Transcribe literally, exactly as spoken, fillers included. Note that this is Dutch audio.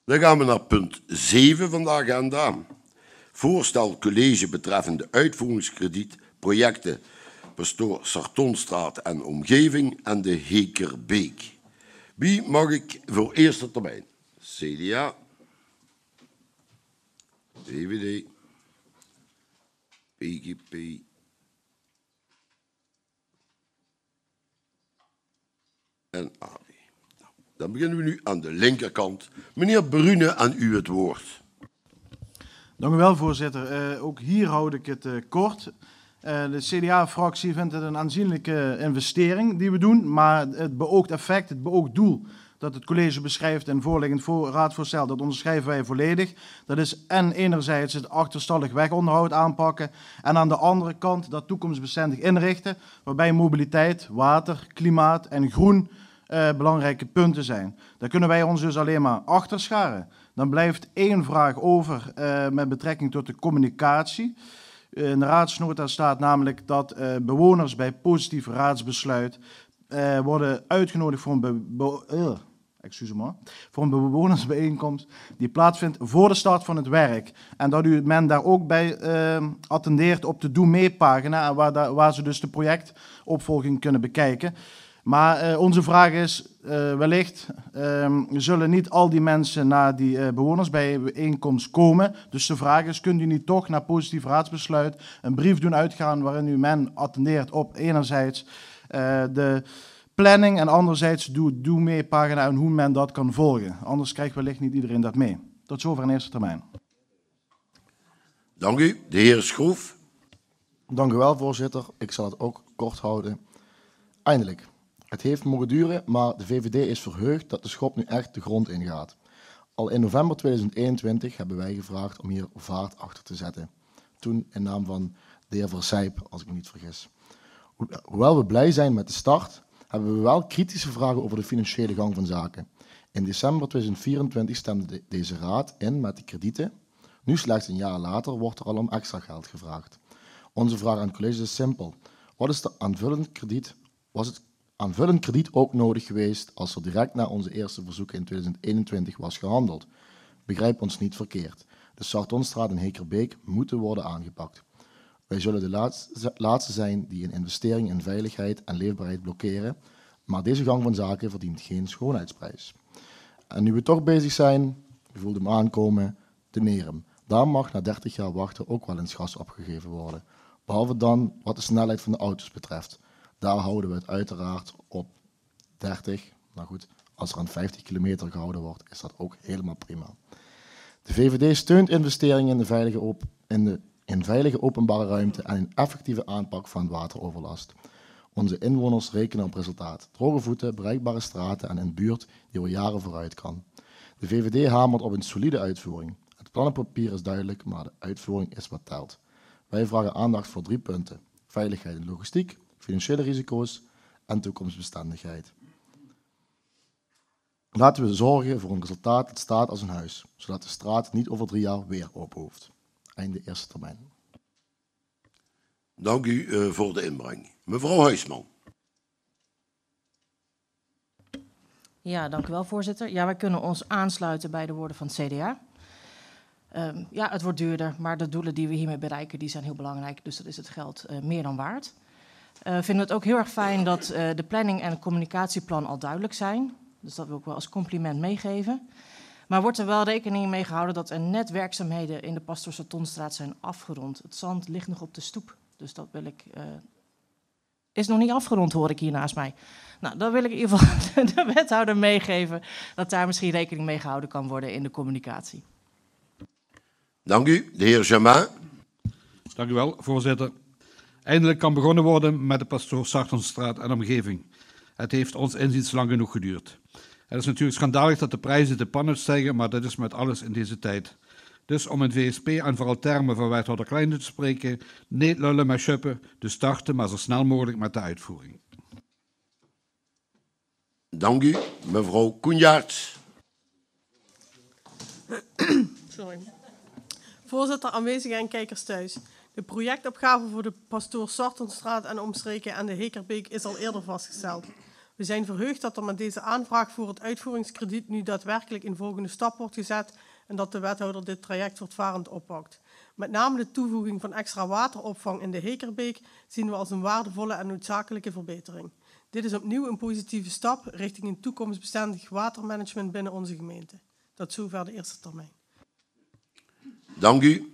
Dan gaan we naar punt zeven van de agenda. Voorstel college betreffende uitvoeringskrediet projecten Pastoor Sartonstraat en omgeving en de Hekerbeek. Wie mag ik voor eerste termijn? C D A, V V D, P G P, en A B. Dan beginnen we nu aan de linkerkant. Meneer Brune, aan u het woord. Dank u wel, voorzitter. Uh, ook hier houd ik het uh, kort. Uh, de C D A-fractie vindt het een aanzienlijke investering die we doen, maar het beoogd effect, het beoogd doel dat het college beschrijft en voorliggend voor, raadsvoorstel, dat onderschrijven wij volledig. Dat is en enerzijds het achterstallig wegonderhoud aanpakken en aan de andere kant dat toekomstbestendig inrichten, waarbij mobiliteit, water, klimaat en groen uh, belangrijke punten zijn. Daar kunnen wij ons dus alleen maar achter scharen. Dan blijft één vraag over uh, met betrekking tot de communicatie. In de raadsnota staat namelijk dat uh, bewoners bij positief raadsbesluit uh, worden uitgenodigd voor een, be be uh, excuse me, voor een bewonersbijeenkomst die plaatsvindt voor de start van het werk. En dat u men daar ook bij uh, attendeert op de Doe Mee pagina, waar, da waar ze dus de projectopvolging kunnen bekijken. Maar uh, onze vraag is, uh, wellicht uh, zullen niet al die mensen naar die uh, bewonersbijeenkomst komen. Dus de vraag is, kunt u niet toch na positief raadsbesluit een brief doen uitgaan waarin u men attendeert op enerzijds uh, de planning en anderzijds de Doe Mee pagina en hoe men dat kan volgen. Anders krijgt wellicht niet iedereen dat mee. Tot zover in eerste termijn. Dank u. De heer Schroef. Dank u wel, voorzitter. Ik zal het ook kort houden. Eindelijk. Het heeft mogen duren, maar de V V D is verheugd dat de schop nu echt de grond ingaat. Al in november tweeduizend eenentwintig hebben wij gevraagd om hier vaart achter te zetten. Toen in naam van de heer Versijp, als ik me niet vergis. Ho hoewel we blij zijn met de start, hebben we wel kritische vragen over de financiële gang van zaken. In december tweeduizend vierentwintig stemde de deze raad in met de kredieten. Nu, slechts een jaar later, wordt er al om extra geld gevraagd. Onze vraag aan het college is simpel. Wat is de aanvullend krediet? Was het aanvullend krediet ook nodig geweest als er direct na onze eerste verzoeken in tweeduizend eenentwintig was gehandeld? Begrijp ons niet verkeerd. De Sartonstraat en Hekerbeek moeten worden aangepakt. Wij zullen de laatste, laatste zijn die een investering in veiligheid en leefbaarheid blokkeren, maar deze gang van zaken verdient geen schoonheidsprijs. En nu we toch bezig zijn, u voelt hem aankomen, de Nerum. Daar mag na dertig jaar wachten ook wel eens gas opgegeven worden. Behalve dan wat de snelheid van de auto's betreft. Daar houden we het uiteraard op dertig. Nou goed, als er aan vijftig kilometer gehouden wordt, is dat ook helemaal prima. De V V D steunt investeringen in de veilige, op, in de, in veilige openbare ruimte en een effectieve aanpak van wateroverlast. Onze inwoners rekenen op resultaat. Droge voeten, bereikbare straten en een buurt die al jaren vooruit kan. De V V D hamert op een solide uitvoering. Het plannenpapier is duidelijk, maar de uitvoering is wat telt. Wij vragen aandacht voor drie punten. Veiligheid en logistiek, financiële risico's en toekomstbestendigheid. Laten we zorgen voor een resultaat dat staat als een huis, zodat de straat niet over drie jaar weer open hoeft. Einde eerste termijn. Dank u uh, voor de inbreng. Mevrouw Huisman. Ja, dank u wel, voorzitter. Ja, wij kunnen ons aansluiten bij de woorden van het C D A. Um, ja, het wordt duurder, maar de doelen die we hiermee bereiken, die zijn heel belangrijk. Dus dat is het geld uh, meer dan waard. We uh, vinden het ook heel erg fijn dat uh, de planning en het communicatieplan al duidelijk zijn. Dus dat wil ik wel als compliment meegeven. Maar wordt er wel rekening mee gehouden dat er net werkzaamheden in de Pastoor Sartonstraat zijn afgerond. Het zand ligt nog op de stoep, dus dat wil ik... Uh, is nog niet afgerond, hoor ik hier naast mij. Nou, dan wil ik in ieder geval de wethouder meegeven dat daar misschien rekening mee gehouden kan worden in de communicatie. Dank u. De heer Jamin. Dank u wel, voorzitter. Eindelijk kan begonnen worden met de Pastoor Sartonstraat en omgeving. Het heeft ons inziens lang genoeg geduurd. Het is natuurlijk schandalig dat de prijzen de pan uitstijgen, maar dat is met alles in deze tijd. Dus om in V S P en vooral termen van wethouder Kleine te spreken, niet lullen met schuppen, dus starten maar zo snel mogelijk met de uitvoering. Dank u. Mevrouw Koenjaerts. Sorry. Voorzitter, aanwezigen en kijkers thuis. De projectopgave voor de Pastoor Sartonstraat en omstreken en de Hekerbeek is al eerder vastgesteld. We zijn verheugd dat er met deze aanvraag voor het uitvoeringskrediet nu daadwerkelijk een volgende stap wordt gezet en dat de wethouder dit traject voortvarend oppakt. Met name de toevoeging van extra wateropvang in de Hekerbeek zien we als een waardevolle en noodzakelijke verbetering. Dit is opnieuw een positieve stap richting een toekomstbestendig watermanagement binnen onze gemeente. Tot zover de eerste termijn. Dank u.